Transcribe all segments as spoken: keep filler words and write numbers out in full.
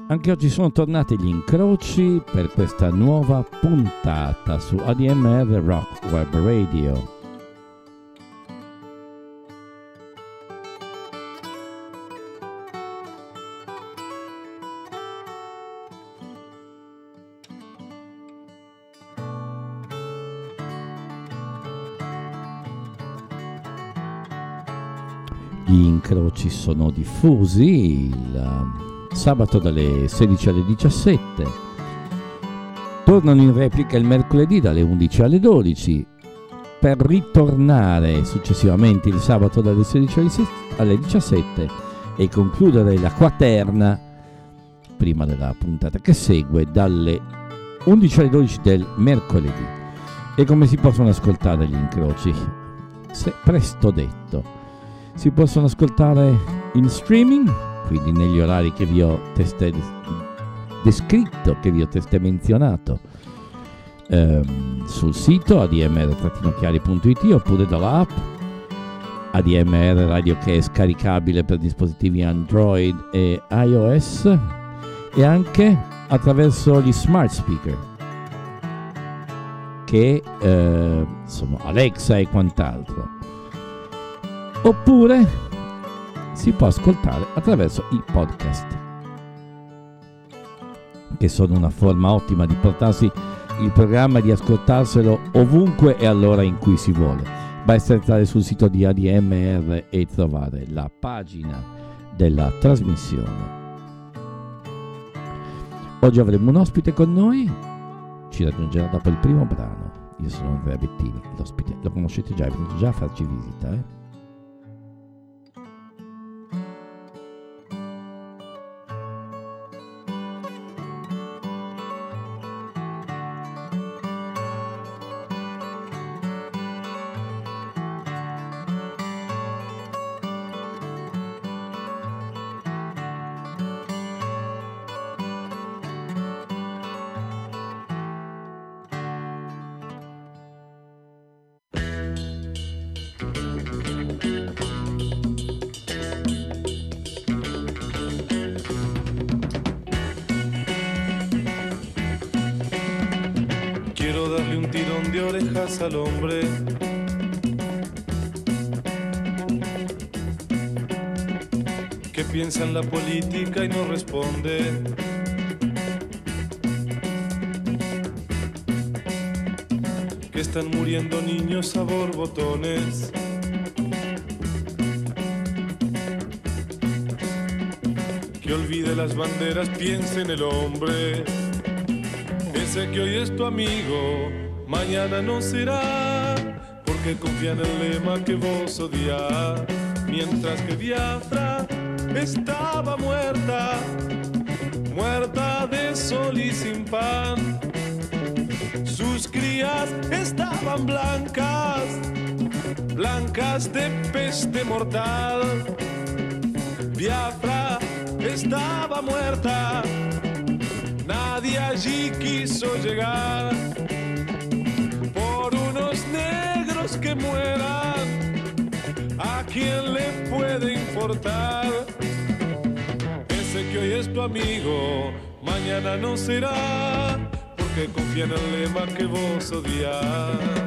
Anche oggi sono tornati gli incroci per questa nuova puntata su A D M R Rock Web Radio. Gli incroci sono diffusi il sabato dalle sedici alle diciassette, tornano in replica il mercoledì dalle undici alle dodici, per ritornare successivamente il sabato dalle sedici alle diciassette e concludere la quaterna prima della puntata che segue dalle undici alle dodici del mercoledì. E come si possono ascoltare gli incroci? Se presto detto, si possono ascoltare in streaming, quindi negli orari che vi ho testé descritto, che vi ho testé menzionato, ehm, sul sito a d m r chiari punto i t oppure dall'app A D M R Radio, che è scaricabile per dispositivi Android e iOS, e anche attraverso gli smart speaker che eh, sono Alexa e quant'altro. Oppure si può ascoltare attraverso i podcast, che sono una forma ottima di portarsi il programma e di ascoltarselo ovunque e all'ora in cui si vuole. Basta entrare sul sito di A D M R e trovare la pagina della trasmissione. Oggi avremo un ospite con noi, ci raggiungerà dopo il primo brano. Io sono Andrea Bettini, l'ospite lo conoscete già, è venuto già a farci visita, eh? Al hombre que piensa en la política y no responde, que están muriendo niños a borbotones, que olvide las banderas, piense en el hombre, ese que hoy es tu amigo, mañana no será, porque confía en el lema que vos odiás. Mientras que Biafra estaba muerta, muerta de sol y sin pan, sus crías estaban blancas, blancas de peste mortal. Biafra estaba muerta, nadie allí quiso llegar. Que mueran, ¿a quién le puede importar? Ese que hoy es tu amigo, mañana no será, porque confía en el lema que vos odiás.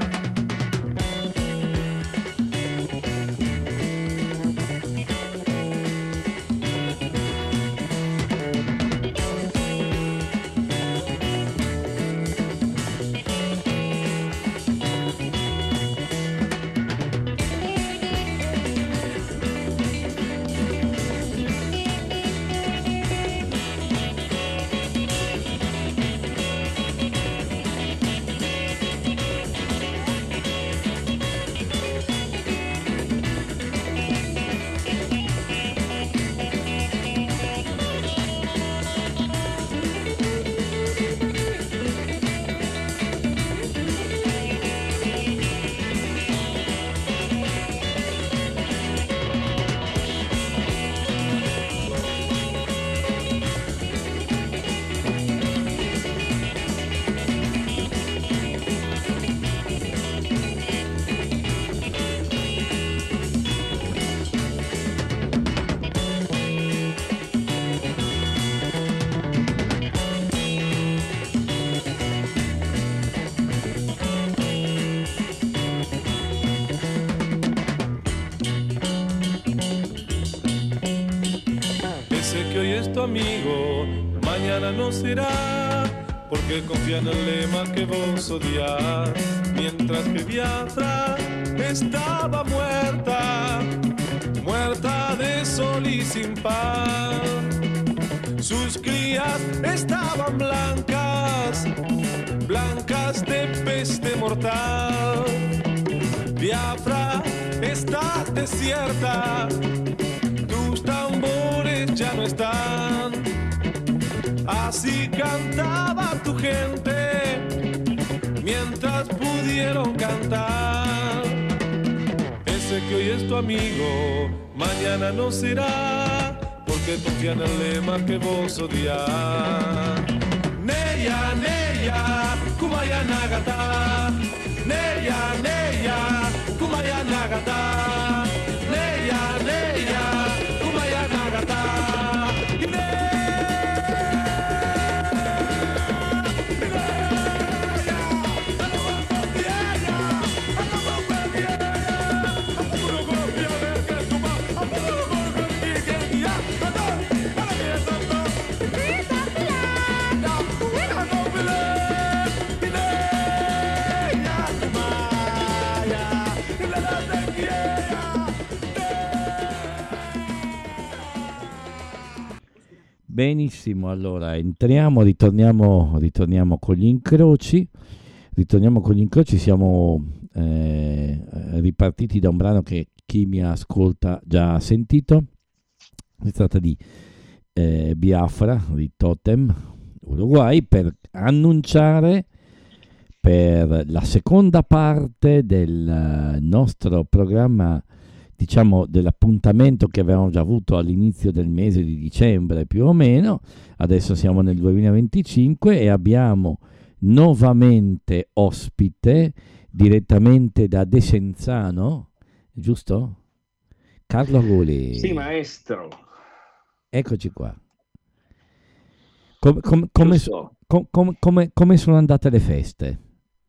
es tu amigo, mañana no será, porque confía en el lema que vos odias, mientras que Biafra estaba muerta, muerta de sol y sin paz. Sus crías estaban blancas, blancas de peste mortal. Biafra está desierta, tus tambores ya no están. Así cantaba tu gente mientras pudieron cantar. Ese que hoy es tu amigo, mañana no será, porque confía en el lema que vos odias. Neya, Neya, Kumaya Nagata. Neya, Neya, Kumaya Nagata. Neya, Neya, Kumaya Nagata. Benissimo, allora entriamo, ritorniamo, ritorniamo con gli incroci, ritorniamo con gli incroci, siamo eh, ripartiti da un brano che chi mi ascolta già ha sentito, si tratta di eh, Biafra, di Totem, Uruguay, per annunciare per la seconda parte del nostro programma, diciamo dell'appuntamento che avevamo già avuto all'inizio del mese di dicembre più o meno. Adesso siamo nel duemilaventicinque e abbiamo nuovamente ospite direttamente da Desenzano, giusto? Carlo Goli. Sì, maestro. Eccoci qua. Com- com- come, Giusto. com- com- come- come sono andate le feste?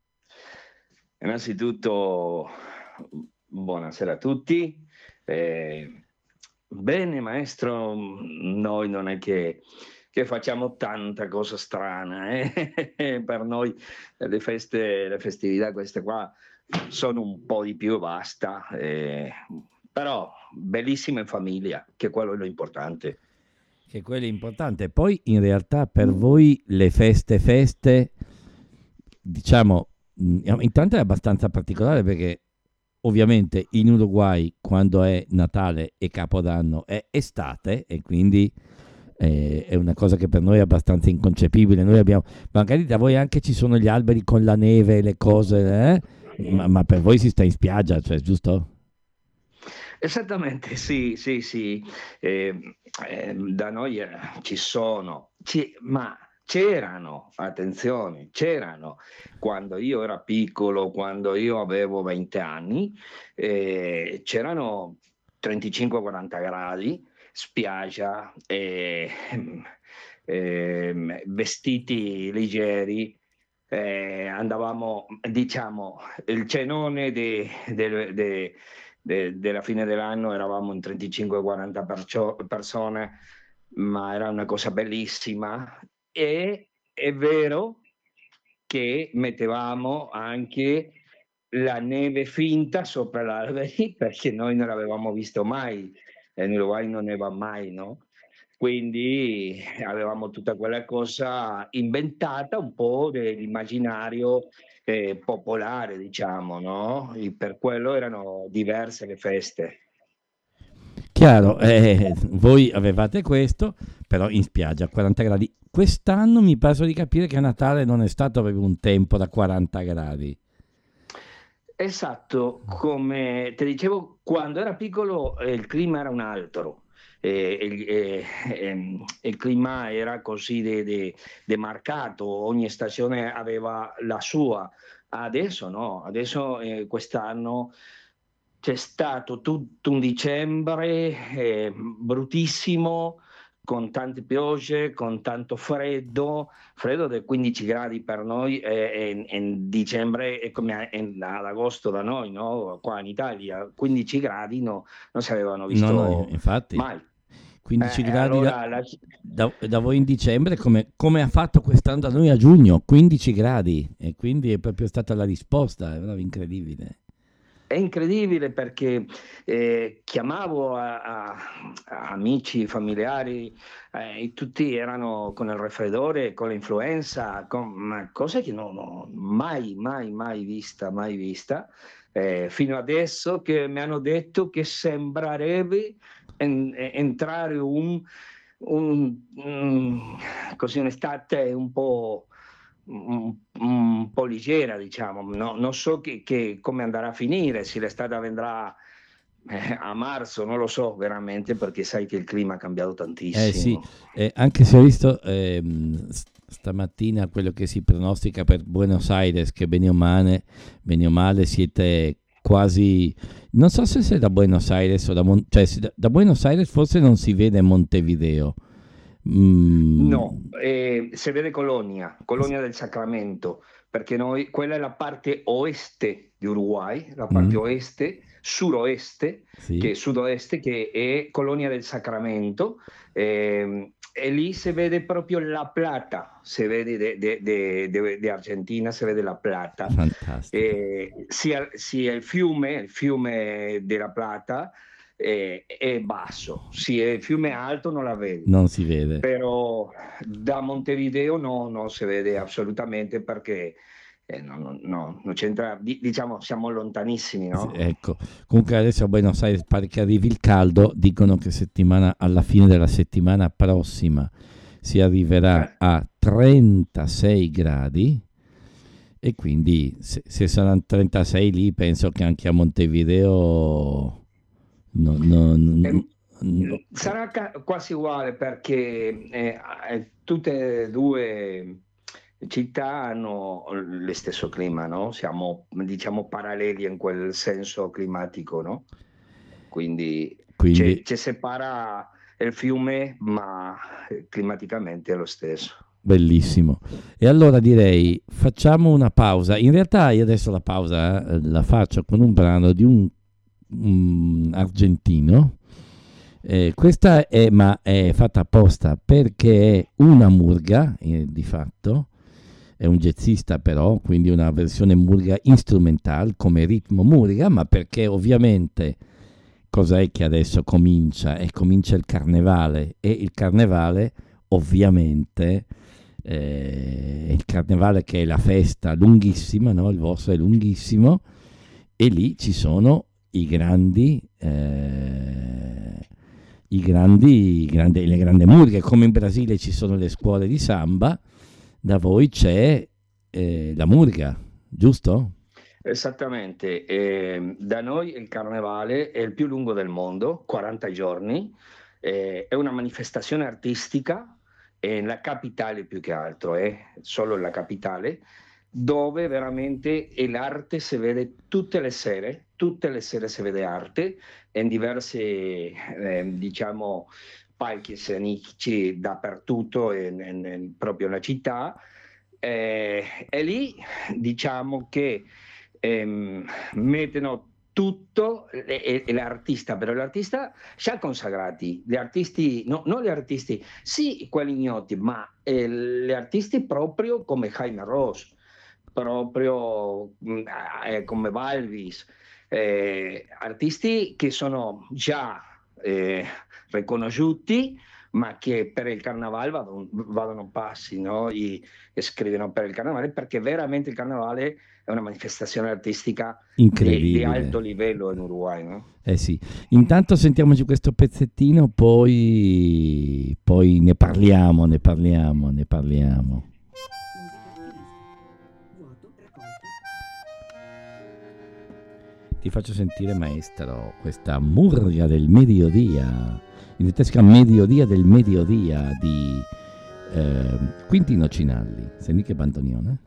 Innanzitutto, buonasera a tutti. Eh, bene, maestro, noi non è che, che facciamo tanta cosa strana, eh? Per noi le feste, le festività queste qua sono un po' di più e basta, eh, però bellissime in famiglia, che quello è lo importante. Che quello è importante. Poi in realtà per voi le feste feste, diciamo, intanto è abbastanza particolare perché ovviamente in Uruguay quando è Natale e Capodanno è estate e quindi eh, è una cosa che per noi è abbastanza inconcepibile. Noi abbiamo, magari da voi anche ci sono gli alberi con la neve e le cose, eh? ma, ma per voi si sta in spiaggia, cioè, giusto? Esattamente, sì, sì, sì. Eh, eh, da noi eh, ci sono, ci, ma c'erano, attenzione, c'erano, quando io ero piccolo, quando io avevo venti anni, eh, c'erano trentacinque quaranta gradi, spiaggia, eh, eh, vestiti leggeri, eh, andavamo, diciamo, il cenone de, de, de, de, della fine dell'anno eravamo in trentacinque quaranta percio- persone, ma era una cosa bellissima. E è vero che mettevamo anche la neve finta sopra gli alberi perché noi non l'avevamo visto mai, e in Uruguay non neva mai, no? Quindi avevamo tutta quella cosa inventata un po' dell'immaginario eh, popolare, diciamo, no? E per quello erano diverse le feste. Chiaro, eh, voi avevate questo, però in spiaggia a quaranta gradi. Quest'anno mi pare di capire che a Natale non è stato proprio un tempo da quaranta gradi. Esatto, come ti dicevo, quando era piccolo eh, il clima era un altro. Eh, il, eh, ehm, il clima era così de, de, de marcato, ogni stagione aveva la sua. Adesso no, adesso eh, quest'anno c'è stato tutto un dicembre eh, bruttissimo, con tante piogge, con tanto freddo, freddo di quindici gradi per noi, e in, in dicembre è come in, ad agosto da noi, no? Qua in Italia, quindici gradi no, non si avevano visto no, no, infatti, mai. quindici Eh, gradi da, allora la- da- da voi in dicembre, come, come ha fatto quest'anno da noi a giugno, quindici gradi, e quindi è proprio stata la risposta, è proprio incredibile. È incredibile perché eh, chiamavo a, a- a amici, familiari, eh, e tutti erano con il raffreddore, con l'influenza, con ma cose che non ho mai, mai, mai vista, mai vista, eh, fino adesso che mi hanno detto che sembrerebbe en- entrare un, un- un- così un'estate un po' un, un po' leggera, diciamo. No- non so che, che- come andrà a finire, se l'estate vendrà eh, a marzo, non lo so veramente, perché sai che il clima ha cambiato Eh sì, tantissimo. eh, anche se ho visto ehm, s- stamattina quello che si pronostica per Buenos Aires, che bene o male, bene o male siete quasi, non so se sei da Buenos Aires o da, Mon- cioè se da, da Buenos Aires forse non si vede Montevideo. Mm, No, eh, si vede Colonia, Colonia del Sacramento, perché noi, quella è la parte oeste di Uruguay, la parte mm, oeste, suroeste, sì, che è sud-oeste, che è Colonia del Sacramento, ehm, e lì si vede proprio La Plata, si vede di Argentina, si vede La Plata, fantastico. eh, sia, sia il fiume, il fiume della Plata, eh, è basso, sì, il fiume è alto non la vedi, Non si vede. però da Montevideo no, non si vede assolutamente perché eh, no, no, no, non c'entra, di- diciamo siamo lontanissimi, Sì, no? ecco, comunque adesso a Buenos Aires pare che arrivi il caldo, dicono che settimana, alla fine della settimana prossima si arriverà Eh, a trentasei gradi e quindi se, se saranno trentasei lì penso che anche a Montevideo no- no- no- ehm, no- sarà ca- quasi uguale perché eh, eh, tutte e due città hanno lo stesso clima, no? Siamo, diciamo, paralleli in quel senso climatico, no? Quindi quindi ci ci separa il fiume, ma eh, climaticamente è lo stesso. bellissimo. E allora direi facciamo una pausa. In realtà io adesso la pausa eh, la faccio con un brano di un, un argentino. Eh, questa è, ma è fatta apposta perché è una murga, eh, di fatto, è un jazzista però, quindi una versione murga instrumental come ritmo murga, ma perché ovviamente cos'è che adesso comincia? E comincia il carnevale e il carnevale ovviamente eh, il carnevale che è la festa lunghissima, no? Il vostro è lunghissimo e lì ci sono i grandi, eh, i grandi, i grandi, le grandi murghe, come in Brasile ci sono le scuole di samba, da voi c'è eh, la murga, giusto? Esattamente, ehm, da noi il carnevale è il più lungo del mondo, quaranta giorni, eh, è una manifestazione artistica è la capitale più che altro, è solo la capitale, dove veramente l'arte si vede tutte le sere, tutte le sere si vede arte in diversi, eh, diciamo, palchi scenici dappertutto, in, in- in- proprio nella città. Eh, e lì diciamo che ehm, mettono tutto e, e- e l'artista, però l'artista già consacrati, gli artisti, no, non gli artisti, sì, quelli ignoti, ma eh, gli artisti proprio come Jaime Ross, proprio mh, eh, come Balvis, eh, artisti che sono già eh, riconosciuti, ma che per il carnaval vadano, vadano passi, no? I- e scrivono per il carnevale, perché veramente il carnevale è una manifestazione artistica di, di Incredibile. alto livello in Uruguay, no? Eh sì, intanto sentiamoci questo pezzettino, poi, poi ne parliamo, ne parliamo, ne parliamo. Ti faccio sentire, maestro, questa murga del mediodía, in tedesca Mediodia del Mediodía di eh, Quintino Cinalli. Senti che bandonione?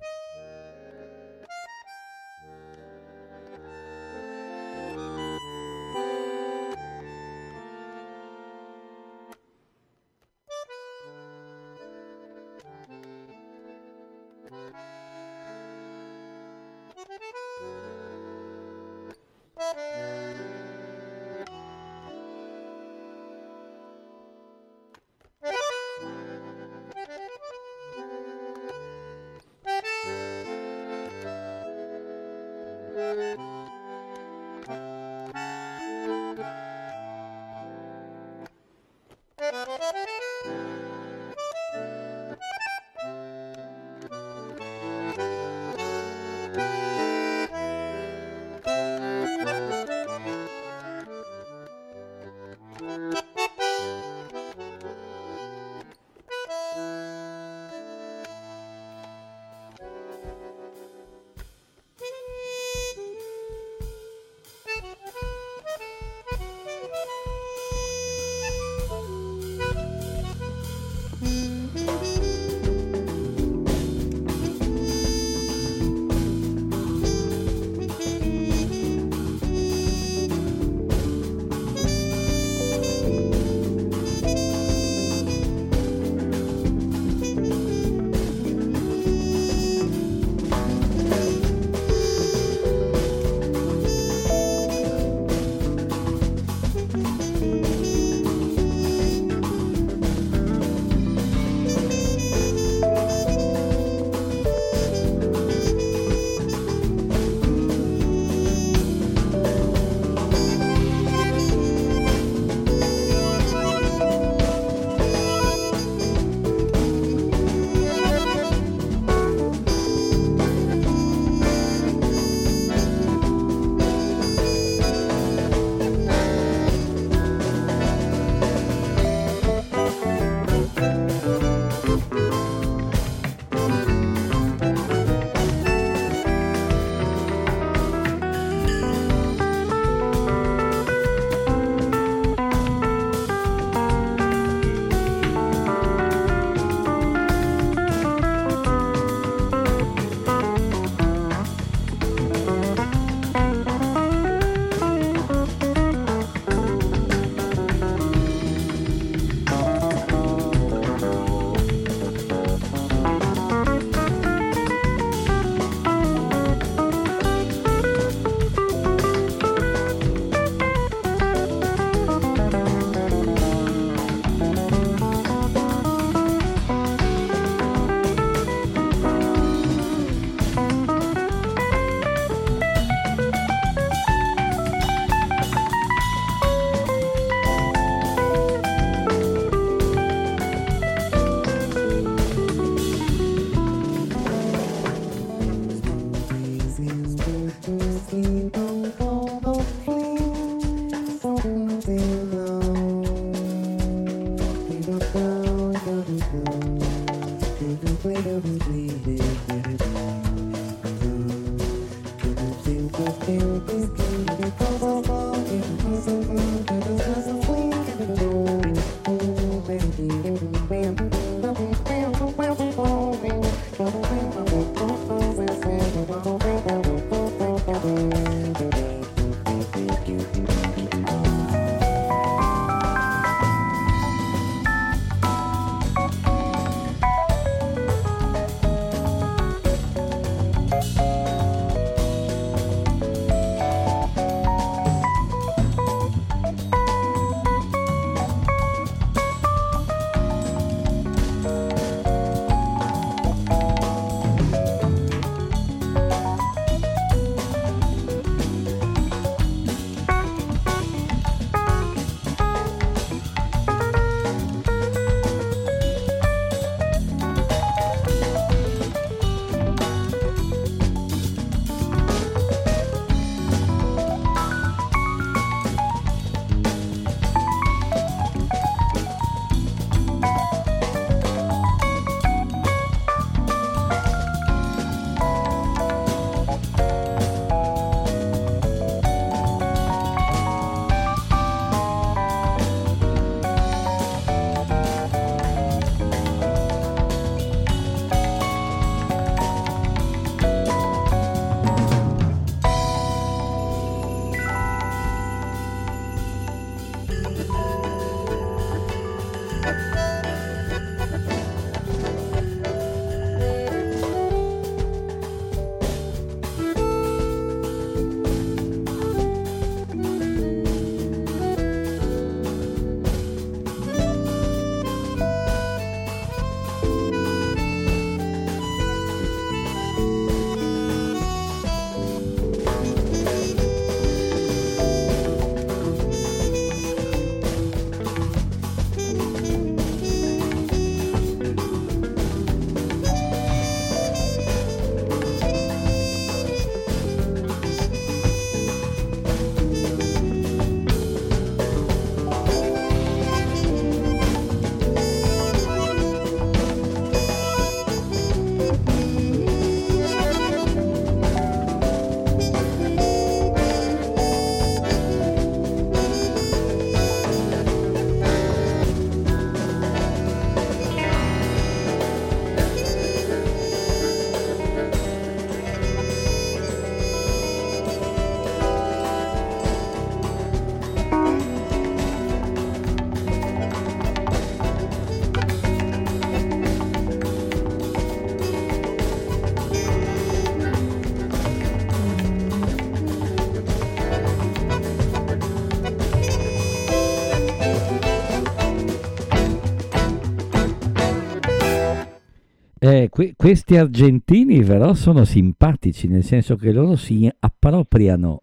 Eh, que- questi argentini però sono simpatici, nel senso che loro si appropriano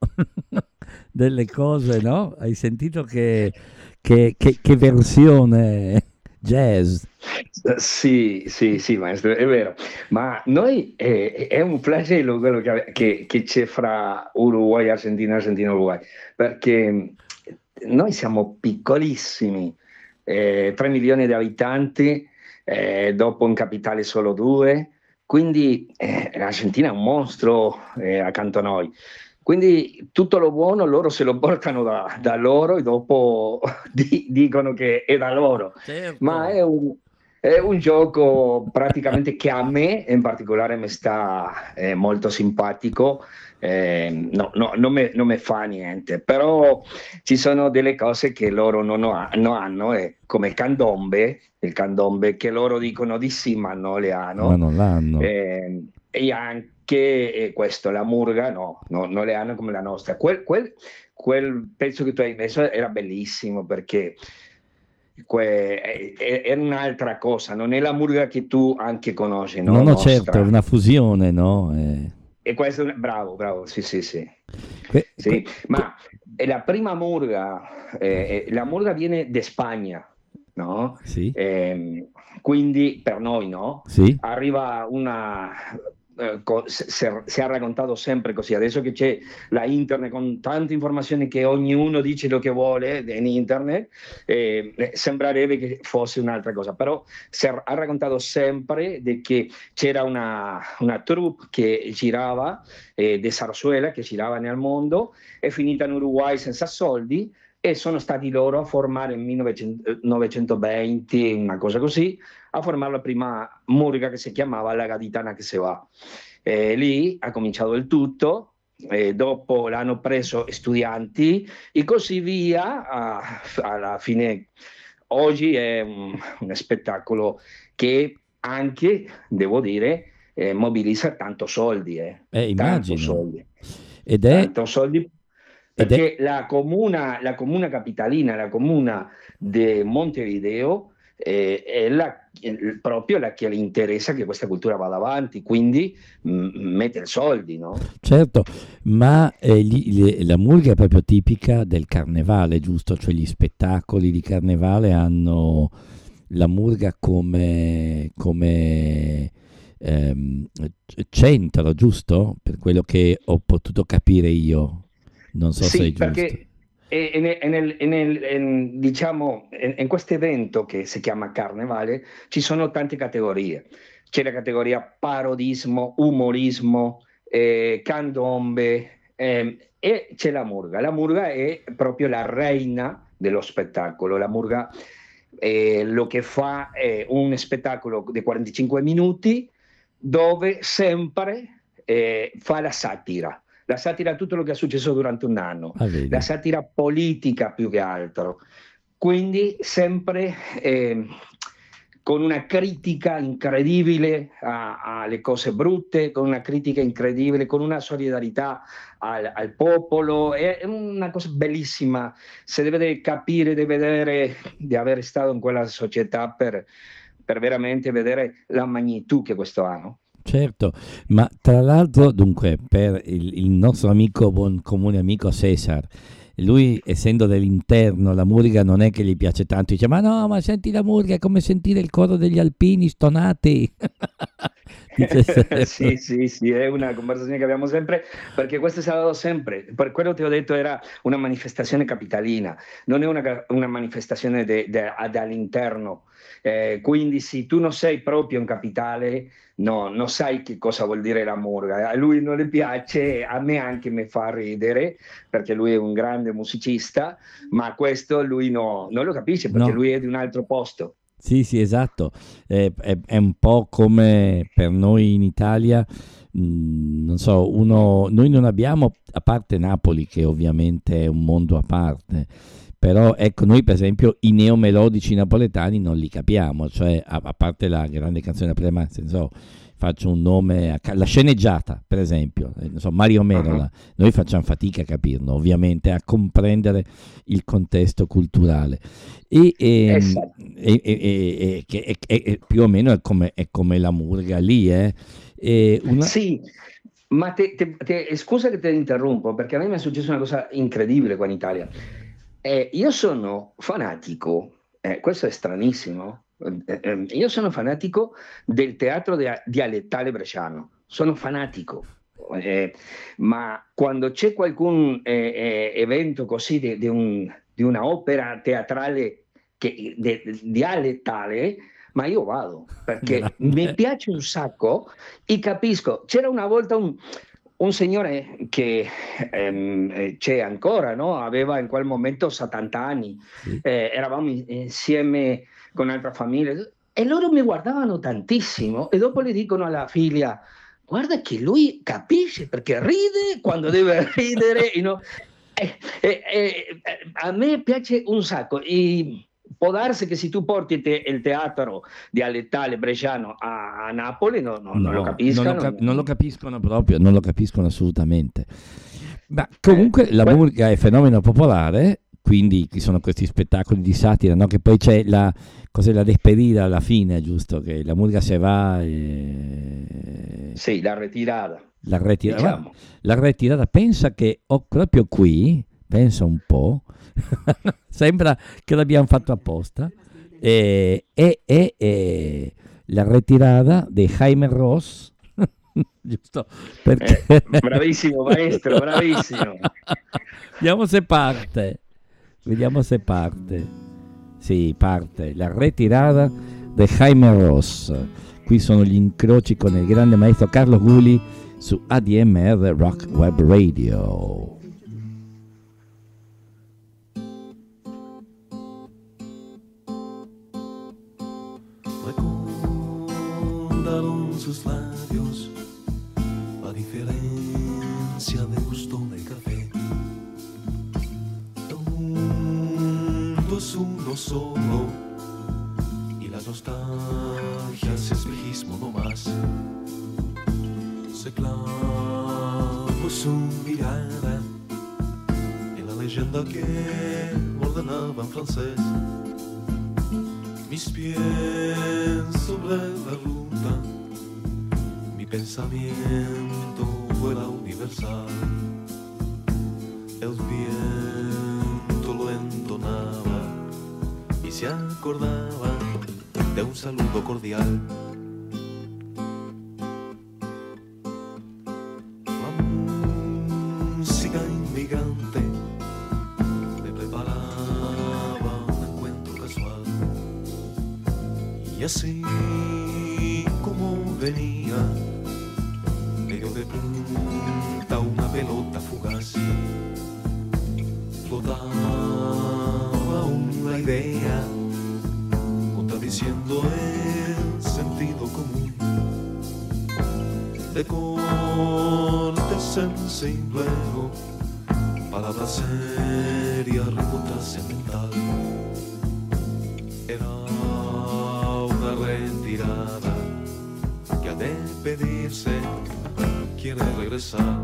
delle cose, no? Hai sentito che, che- che- che versione jazz? Eh, Sì, sì, sì, maestro, è vero. Ma noi è, è un flagello quello che, che- che c'è fra Uruguay, Argentina, Argentina, Uruguay, perché noi siamo piccolissimi, eh, tre milioni di abitanti, eh, dopo in capitale solo due, quindi eh, l'Argentina è un mostro eh, accanto a noi. Quindi tutto lo buono loro se lo portano da, da loro e dopo di- dicono che è da loro, ma Certo. è un, è un gioco praticamente che a me in particolare mi sta eh, molto simpatico. Eh, no, no, non me, non me fa niente, però ci sono delle cose che loro non, ho- non hanno, eh, come il candombe, il candombe che loro dicono di sì, ma non le Ma hanno. non l'hanno. Eh, e anche eh, questo, la murga, no, no, non le hanno come la nostra. Quel, quel- quel pezzo che tu hai messo era bellissimo perché que- è, è- è un'altra cosa, non è la murga che tu anche conosci, No, no? no, certo, è Nostra. una fusione, no? Eh, E questo, è un- bravo, bravo, sì, sì, sì. que- que- Sì, que- ma è la prima murga, eh, eh, la murga viene da Spagna, no? sì, Ehm, quindi per noi, no? sì, Arriva una, eh, co- se- se- si è raccontato sempre così. Adesso che c'è la internet con tante informazioni che ognuno dice lo che vuole in internet, eh, eh, sembrerebbe che fosse un'altra cosa, però si è ha raccontato sempre di che c'era una, una troupe che girava, eh, di Sarsuela, che girava nel mondo, è finita in Uruguay senza soldi e sono stati loro a formare nel millenovecentoventi, una cosa così, a formare la prima murga che si chiamava La Gaditana che se va. E lì ha cominciato il tutto, e dopo l'hanno preso studianti e così via, a- alla fine oggi è un, uno spettacolo che anche, devo dire, eh, mobilizza tanto soldi, eh, Eh, tanto immagino. soldi, Ed è, tanto soldi, ed è perché la comuna, la comuna capitalina, la comuna di Montevideo, eh, è la, è proprio la che le interessa che questa cultura vada avanti, quindi mm, mette i soldi, no? certo, ma eh, gli- le- la murga è proprio tipica del carnevale, giusto? Cioè gli spettacoli di carnevale hanno la murga come, come ehm, c- centro, giusto? Per quello che ho potuto capire io. Non so se è Sì, giusto. perché è, è nel, è nel- è nel- è in- diciamo, in, in questo evento che si chiama Carnevale ci sono tante categorie. C'è la categoria parodismo, umorismo, eh, candombe, ehm, e c'è la murga. La murga è proprio la reina dello spettacolo. La murga eh, lo che fa è un spettacolo di quarantacinque minuti dove sempre eh, fa la satira. La satira a tutto lo che è successo durante un anno, Ah, la vedi. satira politica più che altro. Quindi sempre eh, con una critica incredibile a- alle cose brutte, con una critica incredibile, con una solidarietà al, al popolo. È una cosa bellissima. Se deve capire, deve vedere, di aver stato in quella società per, per veramente vedere la magnitudine che questo ha, no? Certo, ma tra l'altro, dunque, per il, il nostro amico, buon comune amico Cesar, lui essendo dell'interno, la murga non è che gli piace tanto, dice, ma no, ma senti la murga, è come sentire il coro degli alpini stonati. Dice Sì, sempre. sì, sì, è una conversazione che abbiamo sempre, perché questo è stato sempre, per quello ti ho detto, era una manifestazione capitalina, non è una, una manifestazione de- de- dall'interno. Eh, quindi se tu non sei proprio in capitale, no, non sai che cosa vuol dire la murga. A lui non le piace, a me anche mi fa ridere, perché lui è un grande musicista, ma questo lui no- non lo capisce, perché No, lui è di un altro posto. sì, sì, esatto. È, è- è un po' come per noi in Italia, mh, non so, uno, noi non abbiamo, a parte Napoli, che ovviamente è un mondo a parte, però ecco, noi per esempio i neomelodici napoletani non li capiamo, cioè a, a parte la grande canzone napoletana, non so, faccio un nome, a ca- la sceneggiata per esempio, eh, non so, Mario Ah, Merola, noi facciamo fatica a capirlo, ovviamente, a comprendere il contesto culturale. E, ehm, esatto. e- e- e- e- che- e- e- e più o meno è come, è come la murga lì, eh. E una, Sì, ma te- te- te- scusa che ti interrompo, perché a me mi è successa una cosa incredibile qua in Italia. Eh, io sono fanatico, eh, questo è stranissimo, eh, eh, io sono fanatico del teatro dia- dialettale bresciano, sono fanatico. Eh, ma quando c'è qualcun eh, eh, evento così di, di un- di una opera teatrale che, de- dialettale, ma io vado perché mi grande. piace un sacco e capisco. C'era una volta un, un signore che ehm, eh, c'è ancora, no? Aveva in quel momento settanta anni, Sì. eh, eravamo in- insieme con altre famiglie e loro mi guardavano tantissimo e dopo le dicono alla figlia, guarda che lui capisce perché ride quando deve ridere. e no- eh, eh, eh, a me piace un sacco. E può darsi che se tu porti te- il teatro dialettale bresciano a, a Napoli no- no- non lo No, non lo, capiscano. cap- non lo non- capiscono proprio, non lo capiscono assolutamente. Ma eh, comunque la que- murga è fenomeno popolare, quindi ci sono questi spettacoli di satira, no? Che poi c'è la, cos'è, la despedida alla fine, giusto? Che la murga se va e sì, la ritirata, la retirata. Ma diciamo. la retirata, pensa che ho proprio qui, pensa un po', sembra che l'abbiamo fatto apposta, e, e- e- e la retirada di Jaime Ross Giusto? Perché... Eh, bravissimo maestro, bravissimo. Vediamo se parte. Vediamo se parte. Sì, parte. La retirada di Jaime Ross. Qui sono gli incroci con il grande maestro Carlo Gulli su A D M R Rock Web Radio. Recordaron sus labios la diferencia de gusto de café. El mundo es uno solo y la nostalgia es espejismo no más. Se clavó su mirada en la leyenda que ordenaba en francés. Mis pies sobre la ruta, mi pensamiento vuela universal. El viento lo entonaba y se acordaba de un saludo cordial. La música inmigrante me preparaba un encuentro casual. Y así como venía, medio de punta una pelota fugaz, flotaba una idea, contradiciendo el sentido común. De corte sensible, palabras serias, ritmo trascendental. Era una retirada que ha de pedirse, quiere regresar.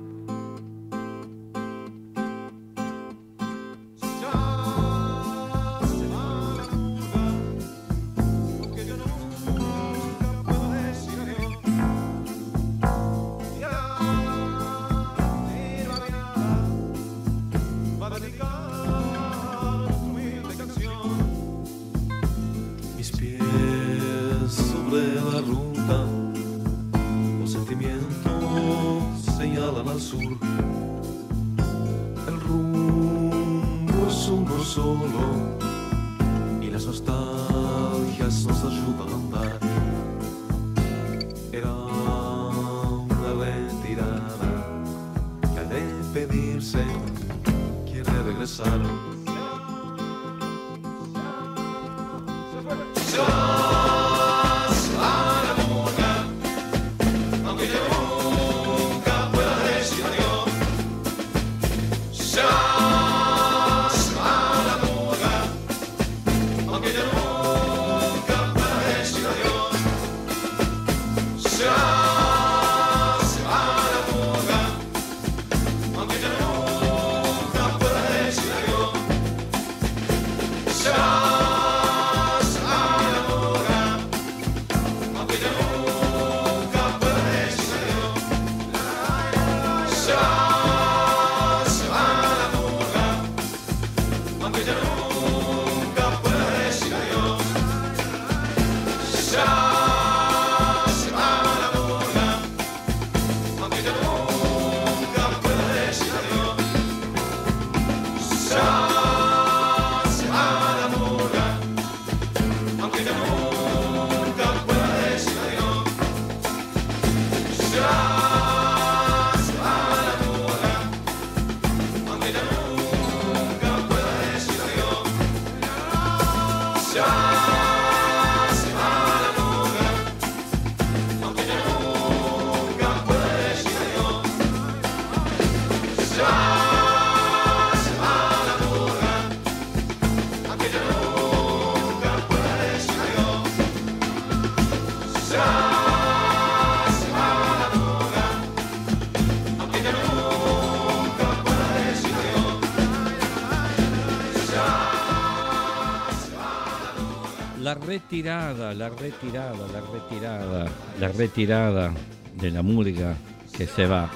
La retirada, la retirada, la retirada, la retirada della musica che se va.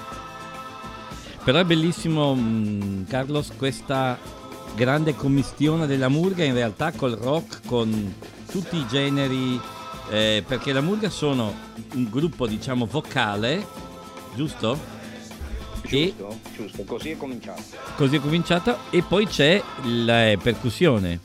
Però è bellissimo, mh, Carlos, questa grande commistione della musica in realtà col rock, con tutti i generi eh, perché la Murga sono un gruppo, diciamo, vocale, giusto? Giusto, E giusto, così è cominciato. così è cominciato, e poi c'è la percussione.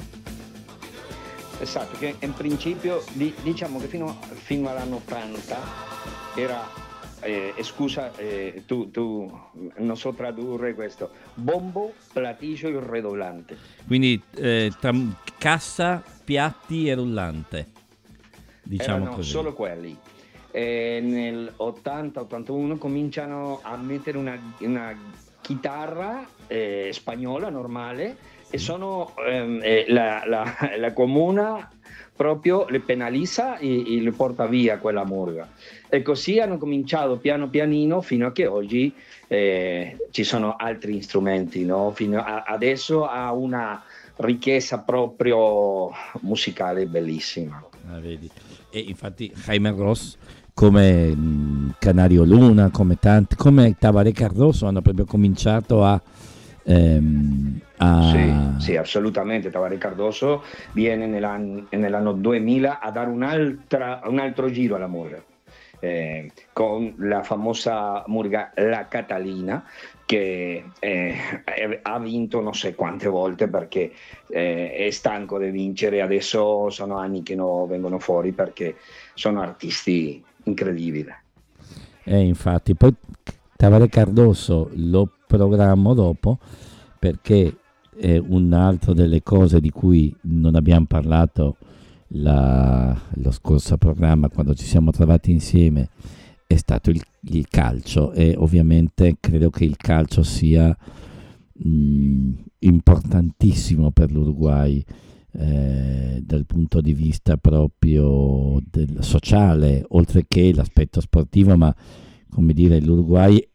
Esatto, che in principio di- diciamo che fino, fino all'anno ottanta era, eh, e scusa, eh, tu, tu non so tradurre questo, bombo, platillo e redoblante. Quindi eh, tra cassa, piatti e rullante, diciamo Erano così. solo quelli. E nel ottanta ottantuno cominciano a mettere una, una chitarra eh, spagnola normale, e sono ehm, eh, la, la, la comuna proprio le penalizza e, e le porta via quella Murga, e così hanno cominciato piano pianino fino a che oggi eh, ci sono altri strumenti, no? Fino a, adesso ha una ricchezza proprio musicale bellissima. Ah, vedi. E infatti Jaime Ross, come mh, Canario Luna, come tanti, come Tabaré Cardoso, hanno proprio cominciato a, ehm, a... Sì, sì, assolutamente. Tabaré Cardoso viene nell'anno, nell'anno duemila a dare un'altra, un altro giro alla Murga, eh, con la famosa Murga La Catalina, che eh, ha vinto non so quante volte, perché eh, è stanco di vincere. Adesso sono anni che non vengono fuori, perché sono artisti incredibili. Eh, infatti, poi Tabaré Cardoso lo programmo dopo, perché è un'altra delle cose di cui non abbiamo parlato la, lo scorso programma, quando ci siamo trovati insieme, è stato il, il calcio, e ovviamente credo che il calcio sia mh, importantissimo per l'Uruguay, eh, dal punto di vista proprio del sociale, oltre che l'aspetto sportivo, ma come dire, l'Uruguay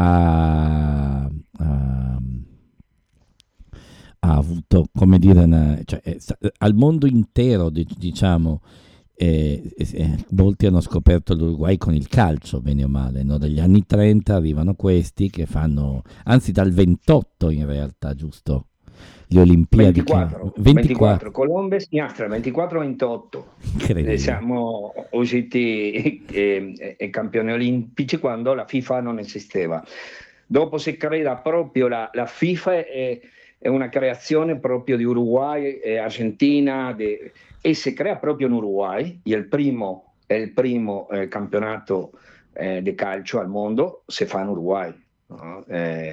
ha, ha, ha avuto, come dire, una, cioè, eh, al mondo intero, diciamo, eh, eh, molti hanno scoperto l'Uruguay con il calcio, bene o male, no? Dagli anni trenta arrivano questi che fanno, anzi dal ventotto in realtà, giusto? Le Olimpiadi. ventiquattro, che, ventiquattro. ventiquattro Colombes, Niastra, ventiquattro ventotto. Incredibile. Eh, siamo usciti eh, eh, campioni olimpici quando la FIFA non esisteva. Dopo si crea proprio la, la FIFA, è, è una creazione proprio di Uruguay e Argentina, de, e si crea proprio in Uruguay. E il primo, è il primo eh, campionato eh, di calcio al mondo si fa in Uruguay, no? Eh,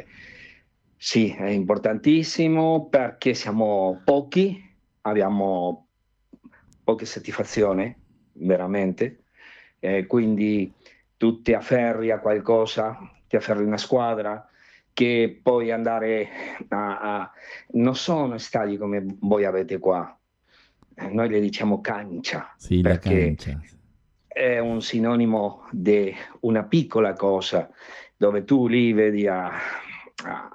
Sì, è importantissimo perché siamo pochi, abbiamo poche soddisfazioni, veramente, eh, quindi tu ti afferri a qualcosa, ti afferri a una squadra, che poi andare a, a... non sono stadi come voi avete qua, eh, noi le diciamo cancia, Sì, la perché cancia. è un sinonimo di una piccola cosa, dove tu lì vedi a... a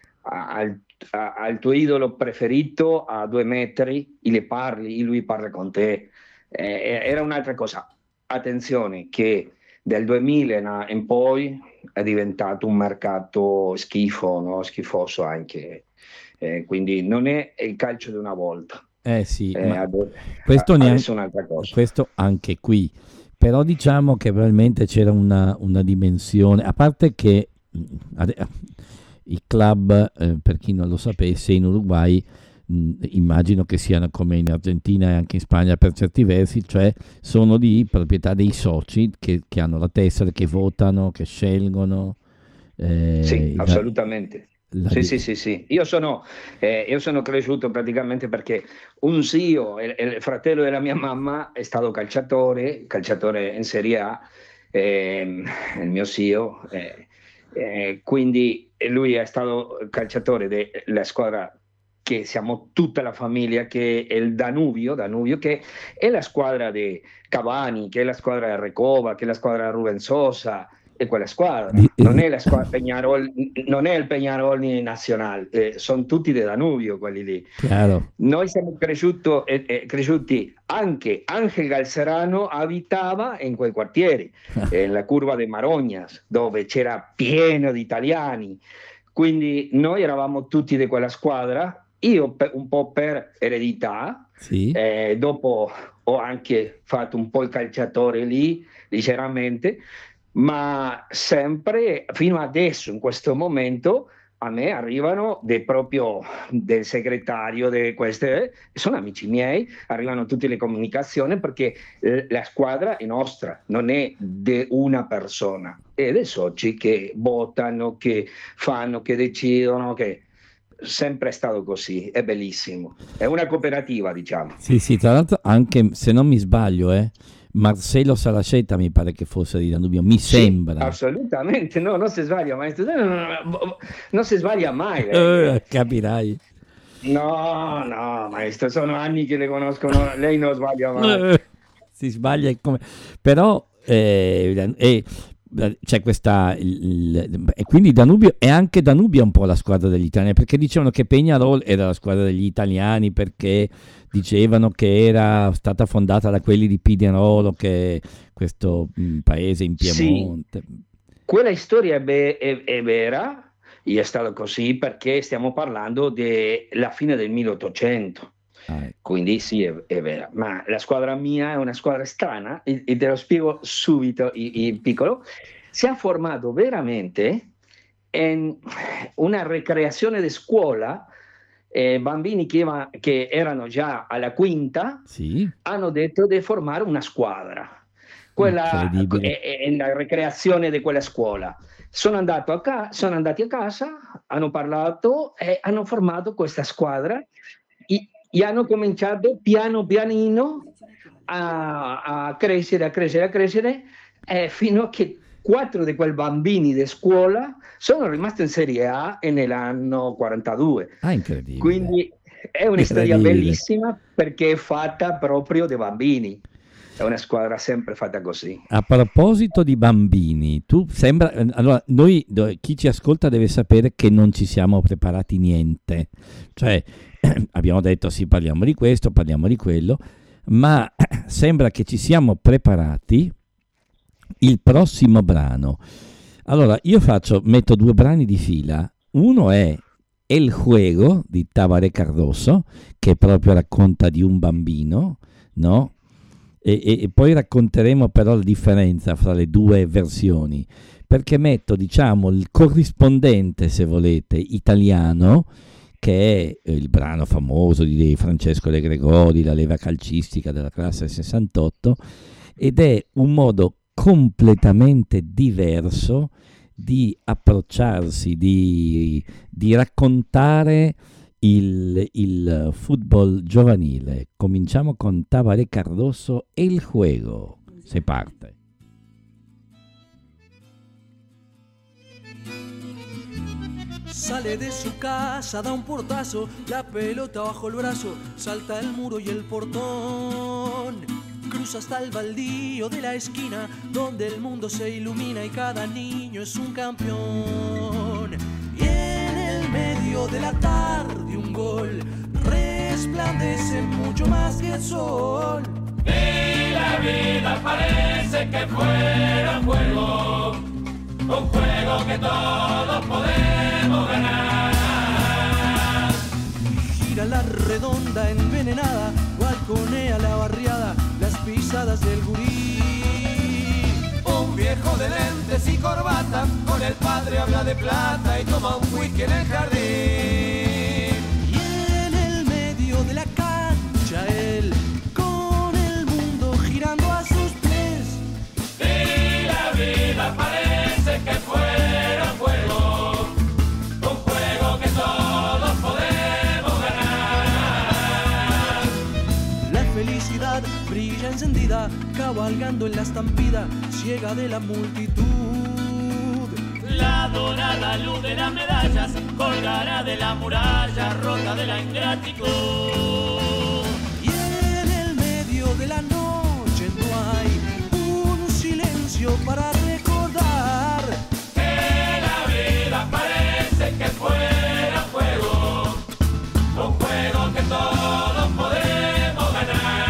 Al, a, al tuo idolo preferito a due metri, e le parli, e lui parla con te, eh, era un'altra cosa. Attenzione che del duemila in poi è diventato un mercato schifo, no? Schifoso anche, eh, quindi non è il calcio di una volta. Eh sì, Eh, ma ade- questo, adesso neanche, è un'altra cosa. questo anche qui, però diciamo che probabilmente c'era una, una dimensione, a parte che mh, ade- i club, eh, per chi non lo sapesse, in Uruguay mh, immagino che siano come in Argentina e anche in Spagna per certi versi, cioè sono di proprietà dei soci che, che hanno la tessera, che votano, che scelgono. eh, Sì, la- assolutamente. la Sì, di- sì, sì, sì. Io sono, eh, io sono cresciuto praticamente perché un zio, il, il fratello della mia mamma, è stato calciatore, calciatore in Serie A, ehm, il mio zio, eh, eh, quindi lui è stato calciatore della squadra che siamo tutta la famiglia, che è il Danubio, Danubio, che è la squadra di Cavani, che è la squadra di Recova, che è la squadra di Ruben Sosa, e quella squadra, di- non di- è la squadra Peñarol, non è il Peñarol ni Nazionale, eh, sono tutti di Danubio quelli lì. Chiaro. Noi siamo cresciuto, eh, eh, cresciuti, anche Angel Galcerano abitava in quei quartieri, eh, nella curva de Marognas, dove c'era pieno di italiani, quindi noi eravamo tutti di quella squadra. Io pe- un po' per eredità, Sì. eh, dopo ho anche fatto un po' il calciatore lì, sinceramente, ma sempre fino adesso, in questo momento, a me arrivano dei proprio del segretario di queste, sono amici miei, arrivano tutte le comunicazioni perché eh, la squadra è nostra, non è di una persona, è dei soci che votano, che fanno, che decidono, che sempre è stato così, è bellissimo, è una cooperativa, diciamo. Sì, sì, tra l'altro anche se non mi sbaglio, eh, Marcelo Salacetta mi pare che fosse di Danubio, mi Sì, sembra. assolutamente, no, non si sbaglia, maestro, no, no, no, non si sbaglia mai. Eh, lei. capirai. No, no, maestro, sono anni che le conoscono, lei non sbaglia mai. Eh, si sbaglia come... Però eh, eh, c'è questa... il- il- e quindi Danubio, e anche Danubio è un po' la squadra degli italiani, perché dicevano che Peñarol era la squadra degli italiani perché dicevano che era stata fondata da quelli di Pinerolo, che è questo mh, paese in Sì, Piemonte. quella storia è, be- è- è vera, è stato così perché stiamo parlando della fine del milleottocento. Ah, ecco. Quindi sì, è, è vera, ma la squadra mia è una squadra strana e, e te lo spiego subito in, in piccolo. Si è formato veramente in una ricreazione di scuola, eh, bambini che, va- che erano già alla quinta Sì, hanno detto di formare una squadra. Quella incredibile. è, è la ricreazione di quella scuola. Sono, andato a ca- sono andati a casa, hanno parlato e hanno formato questa squadra e, e hanno cominciato piano pianino a, a crescere, a crescere, a crescere, eh, fino a che quattro di quei bambini di scuola sono rimasti in Serie A e nell'anno quarantadue. Ah, incredibile. Quindi è una storia Incredibile. bellissima perché è fatta proprio dai bambini. È una squadra sempre fatta così. A proposito di bambini, tu sembra, eh, allora noi, do- chi ci ascolta deve sapere che non ci siamo preparati niente, cioè abbiamo detto sì, parliamo di questo, parliamo di quello, ma sembra che ci siamo preparati il prossimo brano. Allora io faccio, metto due brani di fila, uno è El Juego di Tabaré Cardoso, che proprio racconta di un bambino, no? E, e- e poi racconteremo però la differenza fra le due versioni, perché metto, diciamo, il corrispondente, se volete, italiano, che è il brano famoso di Francesco De Gregori, la leva calcistica della classe sessantotto, ed è un modo completamente diverso di approcciarsi, di, di raccontare il, il football giovanile. Cominciamo con Tabaré Cardoso, El Juego. Se parte. Sale de su casa, da un portazo, la pelota bajo el brazo, salta el muro y el portón. Cruza hasta el baldío de la esquina, donde el mundo se ilumina y cada niño es un campeón. Y en el medio de la tarde un gol resplandece mucho más que el sol. Y la vida parece que fuera un juego, un juego que todos podemos ganar. Gira la redonda envenenada, balconea la barriada, las pisadas del gurí. Un viejo de lentes y corbata, con el padre habla de plata y toma un whisky en el jardín. Y en el medio de la cancha él, con el mundo girando a sus pies. Y la vida parece que fuera un juego, un juego que todos podemos ganar. La felicidad brilla encendida, cabalgando en la estampida ciega de la multitud. La dorada luz de las medallas colgará de la muralla rota de la ingratitud. Y en el medio de la noche no hay un silencio para recordar. Que la vida parece que fuera un juego, un juego que todos podemos ganar.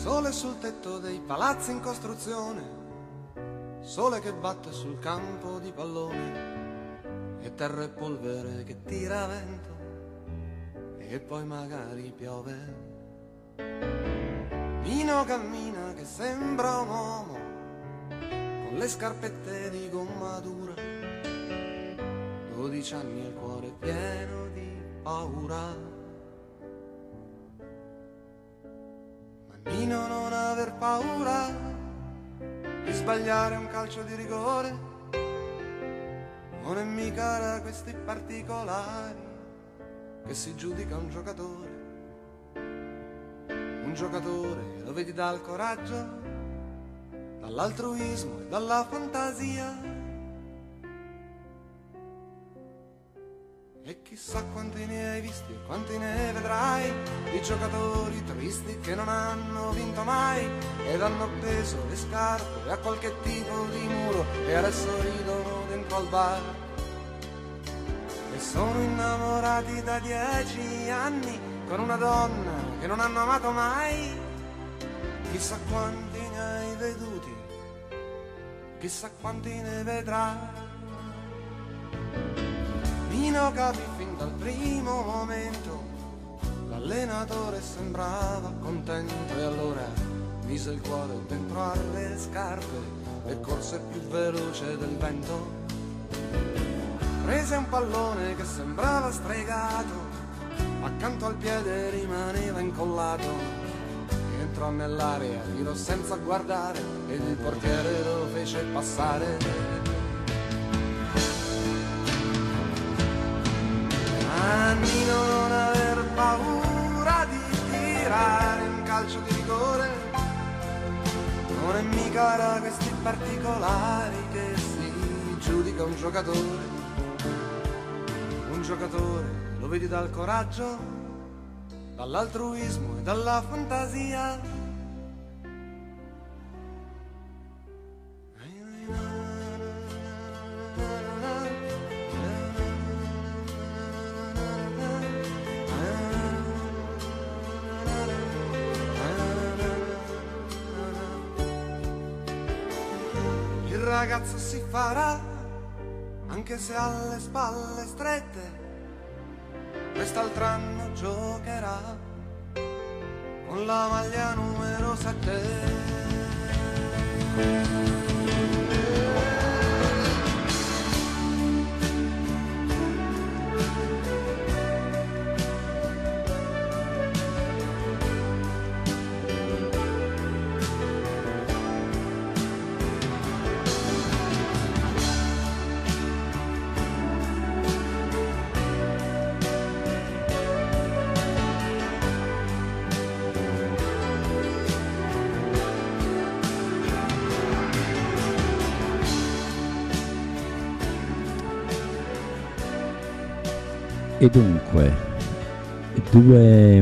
Sole sul tetto dei palazzi in costruzione, sole che batte sul campo di pallone, e terra e polvere che tira vento, e poi magari piove. Nino cammina che sembra un uomo, con le scarpette di gomma dura, dodici anni e il cuore pieno di paura. Nino, non aver paura di sbagliare un calcio di rigore, non è mica da questi particolari che si giudica un giocatore. Un giocatore lo vedi dal coraggio, dall'altruismo e dalla fantasia. E chissà quanti ne hai visti e quanti ne vedrai, di giocatori tristi che non hanno vinto mai ed hanno appeso le scarpe a qualche tipo di muro e adesso ridono dentro al bar. E sono innamorati da dieci anni con una donna che non hanno amato mai. Chissà quanti ne hai veduti, chissà quanti ne vedrai. Nino capì fin dal primo momento, l'allenatore sembrava contento e allora mise il cuore dentro alle scarpe e corse più veloce del vento. Prese un pallone che sembrava stregato, accanto al piede rimaneva incollato, entrò nell'area, tirò senza guardare ed il portiere lo fece passare. Nino, non aver paura di tirare un calcio di rigore, non è mica da questi particolari che si giudica un giocatore. Un giocatore lo vedi dal coraggio, dall'altruismo e dalla fantasia. Il ragazzo si farà, anche se ha le spalle strette, quest'altro anno giocherà con la maglia numero sette. E dunque, due,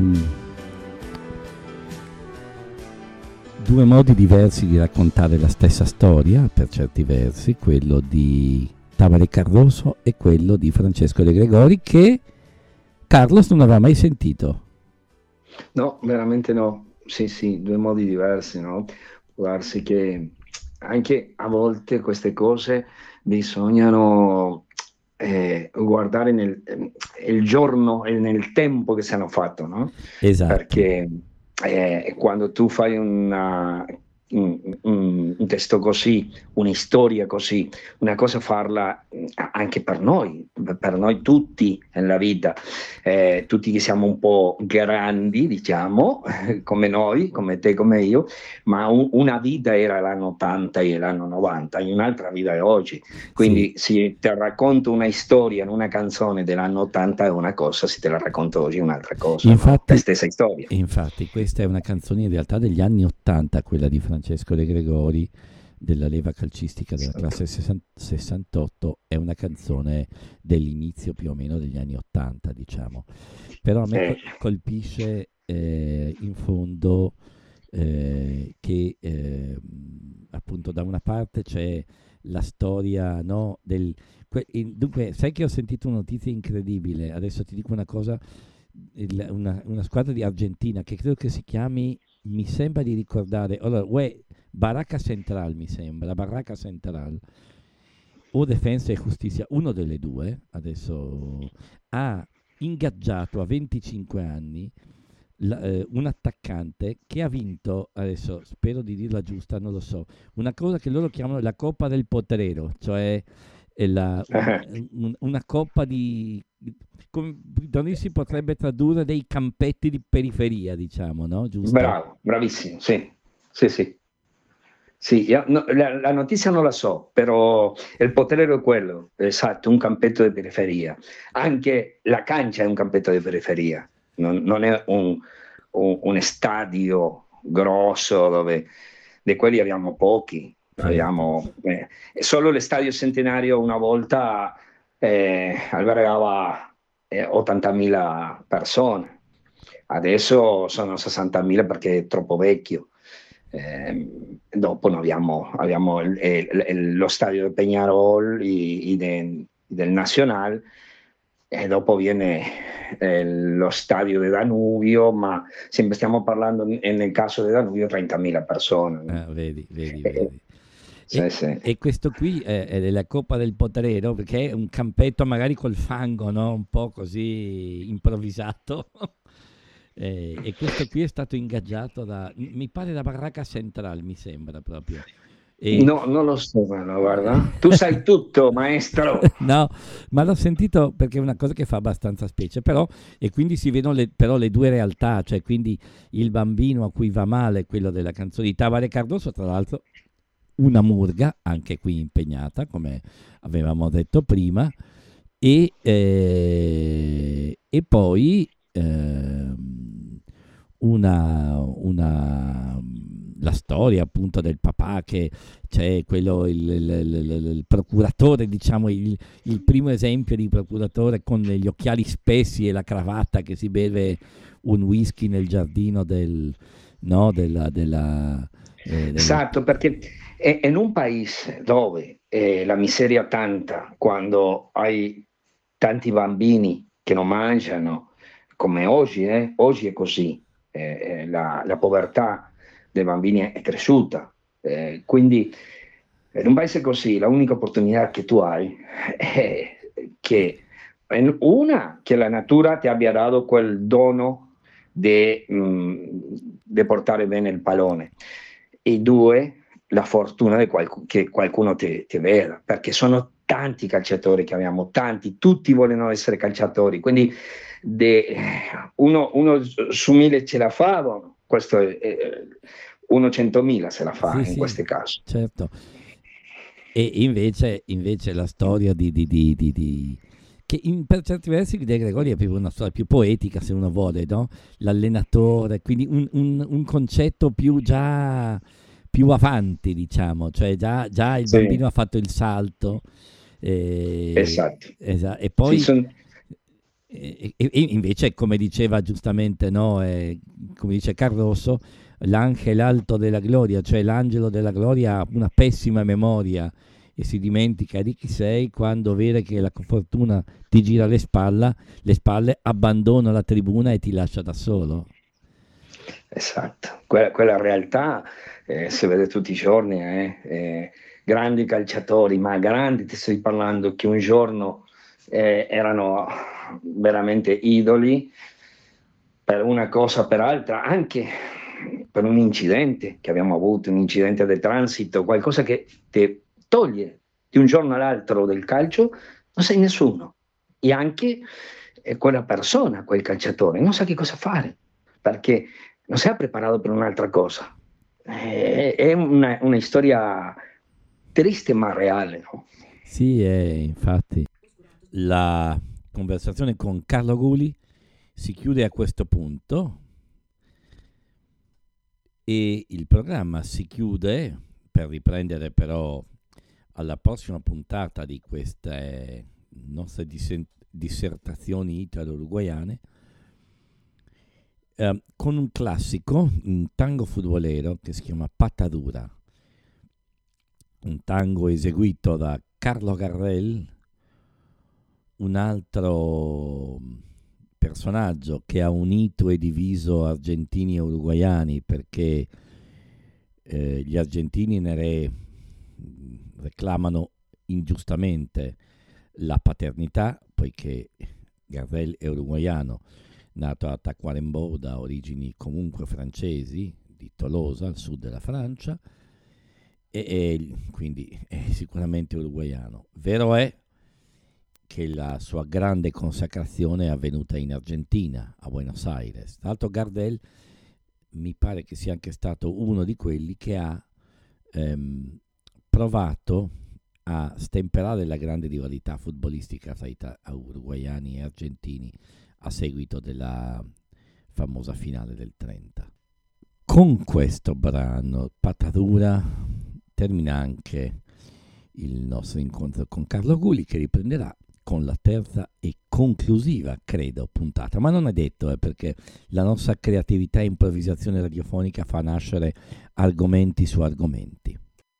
due modi diversi di raccontare la stessa storia, per certi versi, quello di Tabaré Cardoso e quello di Francesco De Gregori, che Carlos non aveva mai sentito. No, veramente no. Sì, sì, due modi diversi, no? Può darsi che anche a volte queste cose bisognano Eh, guardare nel eh, il giorno e nel tempo che si hanno fatto, no? Esatto. Perché eh, quando tu fai una, un, un, un testo così, una storia così, una cosa farla anche per noi, per noi tutti nella vita, eh, tutti che siamo un po' grandi, diciamo, come noi, come te, come io, ma un, una vita era l'anno ottanta e l'anno novanta, e un'altra vita è oggi. Quindi sì. Se ti racconto una storia in una canzone dell'anno ottanta è una cosa, se te la racconto oggi è un'altra cosa, infatti, no? La stessa storia. Infatti questa è una canzone in realtà degli anni ottanta, quella di Francesco De Gregori, della leva calcistica della classe sessantotto, è una canzone dell'inizio più o meno degli anni ottanta, diciamo. Però a me eh. colpisce eh, in fondo eh, che eh, appunto da una parte c'è la storia, no, del que, in, dunque sai che ho sentito una notizia incredibile, adesso ti dico una cosa, il, una, una squadra di Argentina che credo che si chiami mi sembra di ricordare, allora, uè, Barraca Central mi sembra, Barraca Central o Defensa e Giustizia, uno delle due, adesso ha ingaggiato a venticinque anni la- eh, un attaccante che ha vinto, adesso spero di dirla giusta, non lo so, una cosa che loro chiamano la Coppa del Potrero, cioè è la- un- un- una coppa di... come- da noi si potrebbe tradurre dei campetti di periferia, diciamo, no? Giusto? Bravo, bravissimo, sì, sì, sì. Sì, io- no, la, la notizia non la so, però il potere è quello, esatto, un campetto di periferia. Anche la cancia è un campetto di periferia, non, non è un, un- un stadio grosso dove di quelli abbiamo pochi. Certo. Abbiamo, eh, solo lo stadio Centenario una volta eh, albergava eh, ottantamila persone, adesso sono sessantamila perché è troppo vecchio. Eh, dopo noi abbiamo, abbiamo il- il- il- lo stadio del Peñarol i- i de- del Nacional e dopo viene eh, lo stadio del Danubio, ma sempre stiamo parlando eh, nel caso del Danubio trentamila persone, no? Ah, vedi, vedi, Eh, vedi. sì, E, sì. e questo qui è, è della Coppa del Potrero perché è un campetto magari col fango, no? Un po' così improvvisato. Eh, e questo qui è stato ingaggiato da, mi pare da Barraca Central, mi sembra proprio. E, No, non lo so, guarda, guarda. Tu sai tutto, maestro. no, ma l'ho sentito perché è una cosa che fa abbastanza specie, però, e quindi si vedono le, però le due realtà, cioè quindi il bambino a cui va male, quello della canzone di Tabaré Cardoso, tra l'altro una murga, anche qui impegnata, come avevamo detto prima, e, eh, e poi ehm, una, una- la storia appunto del papà che c'è quello, il, il- il- il- il procuratore, diciamo il, il primo esempio di procuratore con gli occhiali spessi e la cravatta che si beve un whisky nel giardino del, no, della, della, eh, del- Esatto, perché è in un paese dove eh, la miseria è tanta, quando hai tanti bambini che non mangiano, come oggi, eh, oggi è così, eh, eh, la, la povertà dei bambini è, è cresciuta. Eh, quindi in un paese così la unica opportunità che tu hai è che en- una, che la natura ti abbia dato quel dono di portare bene il pallone e due, la fortuna di qualc- che qualcuno ti, ti veda, perché sono tanti calciatori che abbiamo, tanti, tutti vogliono essere calciatori, quindi de- uno, uno su mille ce la fa, boh, questo è, è- uno centomila se la fa Sì, in sì, questi casi. certo. E invece, invece la storia di, di- di- di- di- che in- per certi versi De Gregori è proprio una storia più poetica, se uno vuole, no? L'allenatore, quindi un, un- un concetto più già più avanti, diciamo, cioè già, già il Sì, bambino ha fatto il salto, eh, esatto. esa- e Sì, poi son- e, e- e invece, come diceva giustamente, no, eh, come dice Cardoso, l'angelo alto della gloria, cioè l'angelo della gloria ha una pessima memoria e si dimentica di chi sei quando vede che la fortuna ti gira le spalle, le spalle abbandona la tribuna e ti lascia da solo. Esatto, quella, quella realtà eh, si vede tutti i giorni, eh, eh, grandi calciatori, ma grandi, ti sto parlando che un giorno eh, erano veramente idoli per una cosa o per altra, anche per un incidente che abbiamo avuto, un incidente di transito, qualcosa che ti toglie di un giorno all'altro del calcio, non sei nessuno. E anche eh, quella persona, quel calciatore, non sa che cosa fare, perché non si è preparato per un'altra cosa. Eh, È una, una storia triste ma reale, no? Sì, eh, infatti. La conversazione con Carlo Guli si chiude a questo punto e il programma si chiude per riprendere però alla prossima puntata di queste nostre disen- dissertazioni italo-uruguaiane eh, con un classico, un tango futbolero che si chiama Patadura, un tango eseguito da Carlo Garrel, un altro personaggio che ha unito e diviso argentini e uruguaiani, perché eh, gli argentini ne re, reclamano ingiustamente la paternità, poiché Gardel è uruguaiano, nato a Tacuarembó, da origini comunque francesi, di Tolosa, al sud della Francia, e, e quindi è sicuramente uruguaiano. Vero è che la sua grande consacrazione è avvenuta in Argentina, a Buenos Aires. Tra l'altro Gardel mi pare che sia anche stato uno di quelli che ha ehm, provato a stemperare la grande rivalità futbolistica tra ita- uruguaiani e argentini a seguito della famosa finale del trenta. Con questo brano, Patadura, termina anche il nostro incontro con Carlo Gulli, che riprenderà con la terza e conclusiva, credo, puntata. Ma non è detto, eh, perché la nostra creatività e improvvisazione radiofonica fa nascere argomenti su argomenti.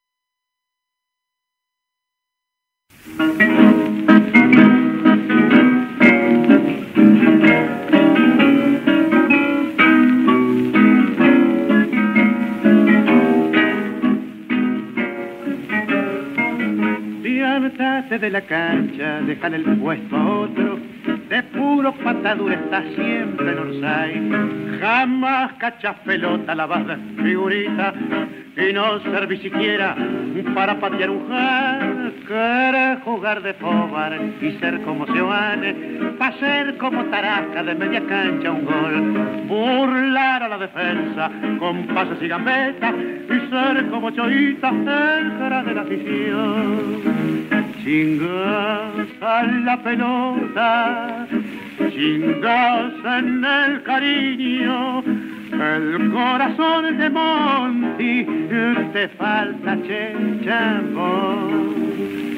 Piántate de la cancha, déjale el puesto a otro, de puro patadura está siempre en Orsay. Jamás cachas pelota, la vas de figurita y no serví siquiera para patear un jar. Querés jugar de fobar y ser como Seoane, pa' ser como Tarasca de media cancha un gol. Burlar a la defensa con pases y gambetas y ser como Choita, el cara de la afición. Chingas a la pelota, chingas en el cariño, el corazón de Monti te falta chechambón.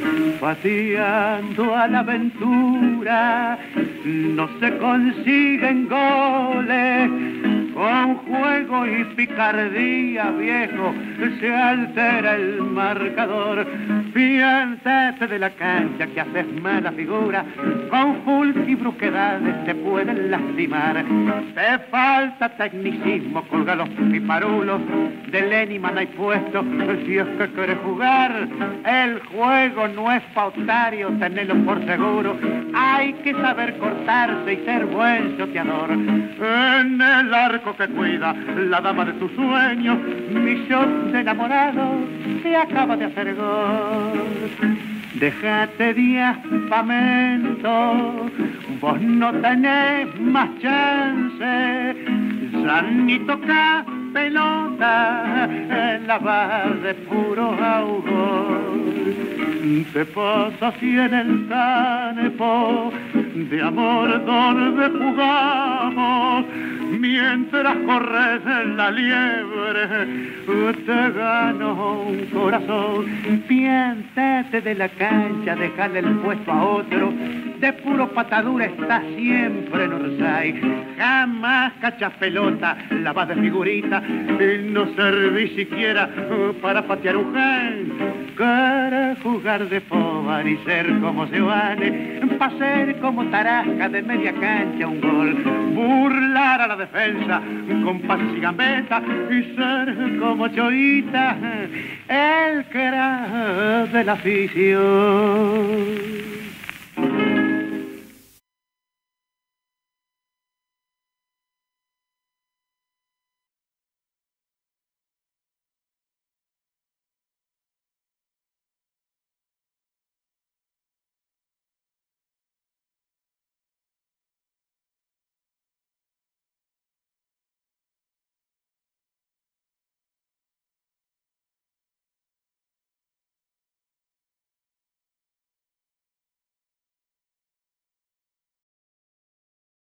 Pateando a la aventura no se consiguen goles, con juego y picardía, viejo, se altera el marcador. Piénsate de la cancha que haces mala figura, con fulk y brusquedades te pueden lastimar. Te falta tecnicismo, colga los piparulos, de Lenny hay puesto, si es que quieres jugar. El juego no es pautario, tenelo por seguro, hay que saber cortarse y ser buen choteador. En el arco que cuida la dama de tus sueños, millón de enamorados se acaba de hacer gol. Déjate de aspamento, vos no tenés más chance, ya ni toca pelota, la vas de puro ahogo. Te pasas y en el campo de amor donde jugamos, mientras corres en la liebre, te gano un corazón. Piénsate de la cancha, déjale el puesto a otro, de puro patadura está siempre en Orsay. Jamás cachas pelota, la vas de figurita, y no servís siquiera para patear un gen. Para jugar de fobar y ser como Seoane, pa' ser como Tarasca de media cancha un gol. Burlar a la defensa con pases y gambetas y ser como Choita, el que era de la afición.